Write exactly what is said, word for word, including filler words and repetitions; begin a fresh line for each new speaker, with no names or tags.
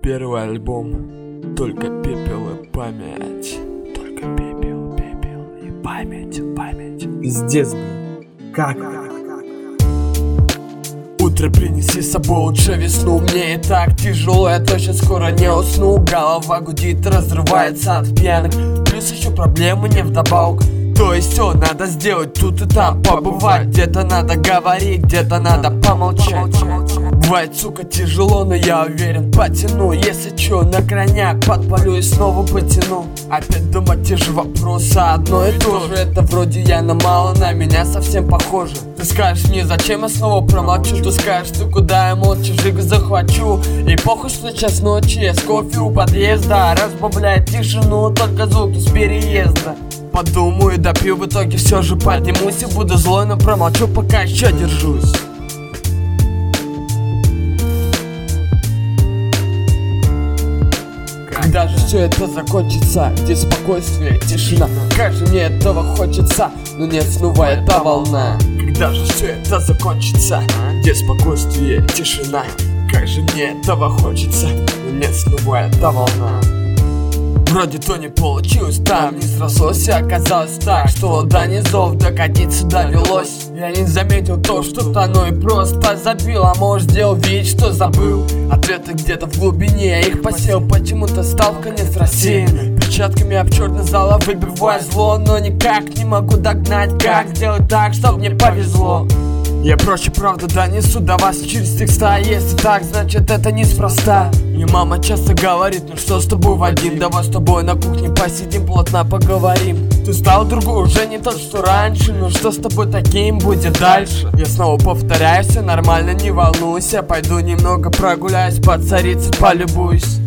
Первый альбом, только пепел и память. Только пепел, пепел и память, память.
Пиздец, как?
Утро принеси с собой лучше весну. Мне и так тяжело, я точно скоро не усну. Голова гудит, разрывается от пьяных. Плюс еще проблемы не вдобавок. То есть все надо сделать, тут и там побывать. Где-то надо говорить, где-то надо помолчать. Бывает, сука, тяжело, но я уверен, потяну. Если чё, на крайняк подпалю и снова потяну. Опять думать те же вопросы, одно и то же. Это вроде я, но мало на меня совсем похоже. Ты скажешь мне, зачем я снова промолчу? Ты скажешь, ты куда я молча жигу захвачу. И похуй, что час ночи, я с кофе у подъезда. Разбавляет тишину только звуки с переезда. Подумаю, допью, в итоге все же поднимусь. И буду злой, но промолчу, пока еще держусь. Когда же все это закончится, где спокойствие, тишина? Как же мне этого хочется, но нет, снова эта волна. Когда же все это закончится, где спокойствие, тишина? Как же мне этого хочется, но нет, снова эта волна. Вроде то не получилось, там не срослось, и оказалось так, что до низов докатиться довелось. Я не заметил то, что-то оно и просто забил, а может сделал вид, что забыл. Ответы где-то в глубине, я их посел, почему-то стал в конец рассеянным. Перчатками об черный зал выбиваю зло, но никак не могу догнать, как сделать так, чтоб мне повезло. Я проще правду донесу до вас через текста. Если так, значит это неспроста. Мне мама часто говорит, ну что с тобой, Вадим? Давай с тобой на кухне посидим, плотно поговорим. Ты стал другой, уже не тот, что раньше. Ну что с тобой таким будет дальше? Я снова повторяюсь, все нормально, не волнуйся. Пойду немного прогуляюсь, по царице полюбуюсь.